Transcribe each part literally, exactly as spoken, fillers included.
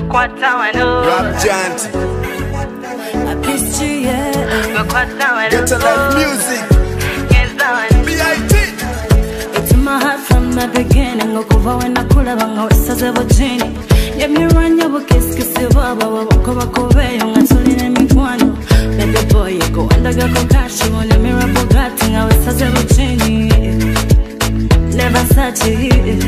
Kwata wano Rap Giant I pissed you, yeah. Kwata wano Get a life music B I T It's in my heart from the beginning. Okuva when I kula banga wesaze bojini. Let me run your kiss kiss baba wako bakobe yonga tulina mikwano. Baby boy you go under go cash you want me rap Bugatti nga wesaze bojini. Never such it.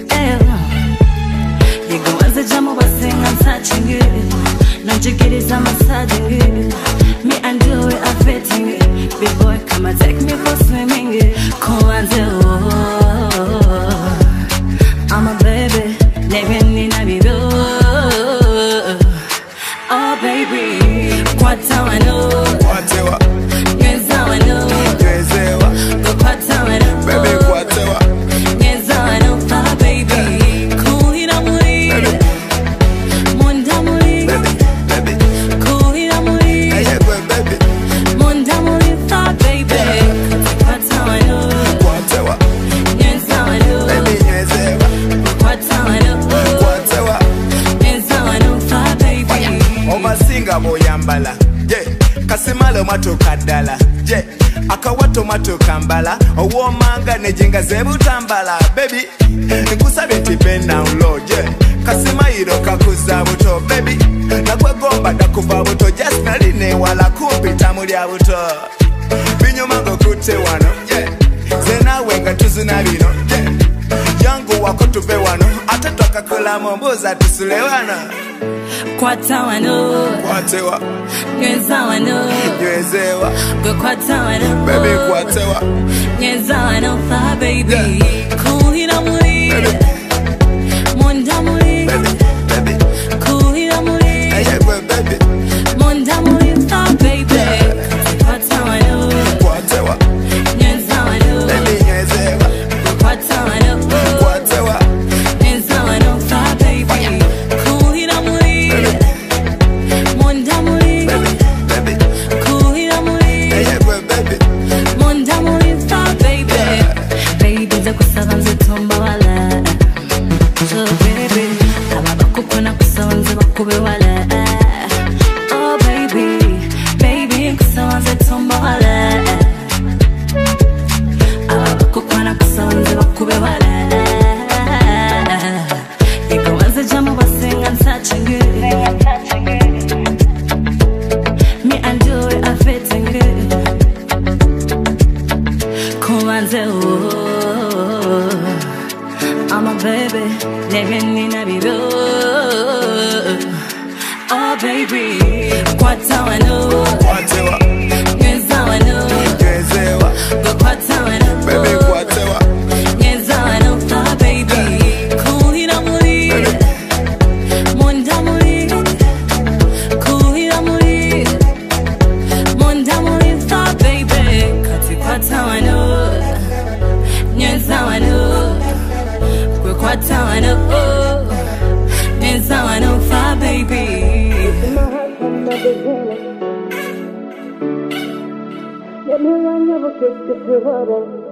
You go as a jam over sing I'm touching it. No jiggies I'm massaging it. Me and you we are fitting it. Big boy come and take me for swimming it. Come and say oh, I'm a baby, living in a baby. Oh baby, kwata wano, Kwatewa nyeza wano, Nyezewa go kwata wano, Baby kwatewa nyeza wano, fa baby, kuhira muri, monda muri, Baby kuhira muri, Hey kwe baby monda muri, fa baby, kwata wano, Kwatewa nyeza wano, Baby nyezewa kwata wano, Kwatewa nyeza wano, fa baby. Omasinga boyambala yeah. Kasimalo matoka ddala yeah. Akawato matoka mbala owomanga nejenga zebutambala baby nkusabye nti bend down low yeah. Kasimayiro kakuza buto baby nakwegomba dakuva buto just naline wala kumpita mulya buto binyuma ngokute wano yeah. Zenawe nga tuzina bino yeah. Yangu wako tuve wano ate twakakolamu mbuza tusule wano Kwata wano, Kwatewa nyeza wano, Nyezewa go kwata wano, Baby kwatewa nyeza wano, fa baby, kuhira muri, monda muri, Baby kuhira muri, Hey kwe baby monda muri, fa baby, kwata wano, Kwatewa nyeza wano, Baby nyezewa go kwata wano, Kwatewa nyeza wano, fa baby, kuhira muri, monda muri, Baby kuhira muri. Hey kwe baby Monda muri fa baby, baby za kusaba nze tumba wala. So baby, aba bakukona kusaba nze bakube wala. Oh baby, baby kusaba nze tumba wala. Aba bakukona kusaba nze bakube wala. Iko wanze jamu basenga touching it. Me and you are fitting it. Come and say oh, I'm a baby, living in a baby. Oh baby, kwata wano, Kwatewa nyeza wano, Nyezewa go kwata wano, Baby kwatewa nyeza wano, fa baby, kuhira muri, monda muri, kuhira muri, monda muri, fa baby, kati kwata wano, nyeza wano, kwe kwata wano, nyeza wano, fa baby. Let me run your kiss, kiss your